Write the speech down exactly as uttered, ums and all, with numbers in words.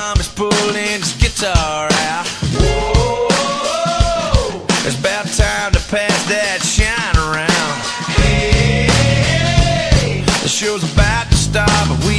Tom is pulling his guitar out. Whoa, it's about time to pass that shine around. Hey, the show's about to start, but we